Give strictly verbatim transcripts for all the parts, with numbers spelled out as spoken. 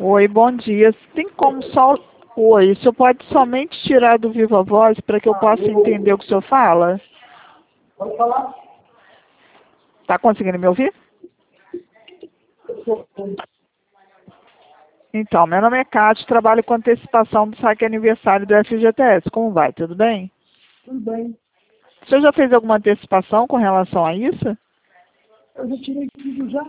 Oi, bom dia. Tem como só... Oi, o senhor pode somente tirar do Viva Voz para que eu possa entender o que o senhor fala? Pode falar? Tá conseguindo me ouvir? Então, meu nome é Cátia, trabalho com antecipação do saque aniversário do F G T S. Como vai? Tudo bem? Tudo bem. O senhor já fez alguma antecipação com relação a isso? Eu já tirei tudo já.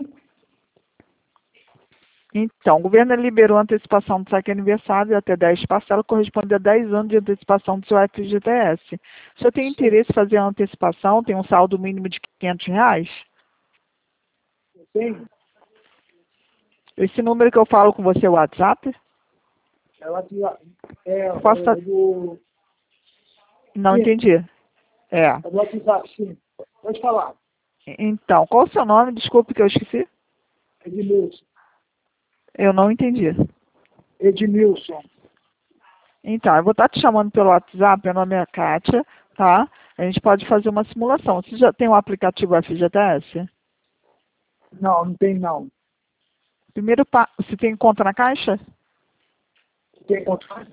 Então, o governo liberou a antecipação do saque aniversário até dez parcelas, corresponde a dez anos de antecipação do seu F G T S. O senhor tem interesse em fazer a antecipação? Tem um saldo mínimo de quinhentos reais? Eu tenho. Esse número que eu falo com você é o WhatsApp? Ela aqui, ó, é, Posso... é do... Não Sim, entendi. É. é do WhatsApp, sim. Pode falar. Então, qual o seu nome? Desculpe que eu esqueci. Edmilson. Eu não entendi. Edmilson. Então, eu vou estar te chamando pelo WhatsApp, meu nome é Kátia, tá? A gente pode fazer uma simulação. Você já tem o aplicativo F G T S? Não, não tem não. Primeiro, pa... você tem conta na Caixa? Tem contrato?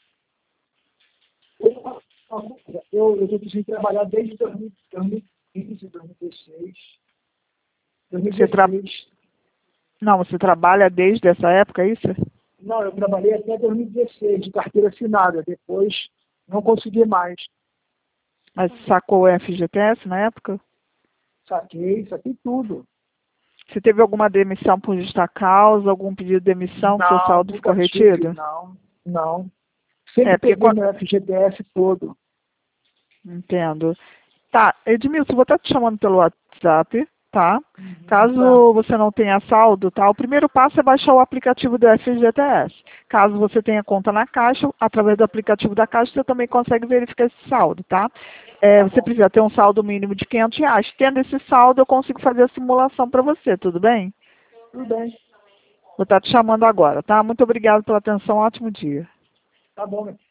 Eu eu estou precisando trabalhar desde dois mil e quinze, dois mil e dezesseis. Você tra... dois mil e dezesseis. Não, você trabalha desde essa época, é isso? Não, eu trabalhei até dois mil e dezesseis, de carteira assinada. Depois, não consegui mais. Mas sacou o F G T S na época? Saquei, saquei tudo. Você teve alguma demissão por justa causa, algum pedido de demissão, que seu Não, saldo ficou nunca tive, retido? não, não. Sempre É, porque... peguei meu F G T S todo. Entendo. Tá, Edmilson, vou estar te chamando pelo WhatsApp, tá? Caso Tá. você não tenha saldo, tá? O primeiro passo é baixar o aplicativo do F G T S. Caso você tenha conta na Caixa, através do aplicativo da Caixa, você também consegue verificar esse saldo, tá? É, Tá você bom. precisa ter um saldo mínimo de quinhentos reais. Tendo esse saldo, eu consigo fazer a simulação para você, tudo bem? Tudo bem. Vou estar te chamando agora, tá? Muito obrigado pela atenção, ótimo dia. Tá bom, meu.